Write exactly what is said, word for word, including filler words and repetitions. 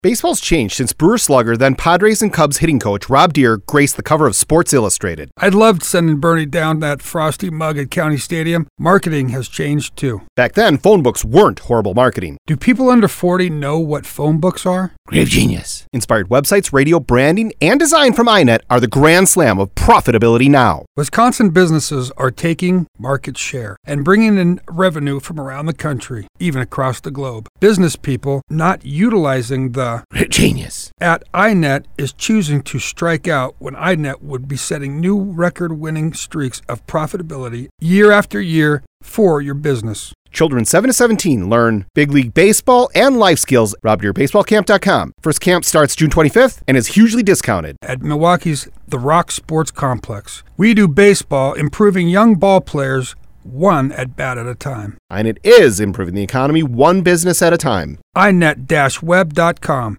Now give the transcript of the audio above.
Baseball's changed since Brewer slugger, then Padres and Cubs hitting coach Rob Deere graced the cover of Sports Illustrated. I loved sending Bernie down that frosty mug at County Stadium. Marketing has changed too. Back then, phone books weren't horrible marketing. Do people under forty know what phone books are? Grave genius. Inspired websites, radio, branding, and design from I net are the grand slam of profitability now. Wisconsin businesses are taking market share and bringing in revenue from around the country, even across the globe. Business people not utilizing the genius at I net is choosing to strike out when I net would be setting new record-winning streaks of profitability year after year for your business. Children seven to seventeen learn big league baseball and life skills at rob deere baseball camp dot com. First camp starts June twenty-fifth and is hugely discounted. At Milwaukee's The Rock Sports Complex, we do baseball, improving young ball players one at-bat at a time. I net is improving the economy one business at a time. I net dash web dot com.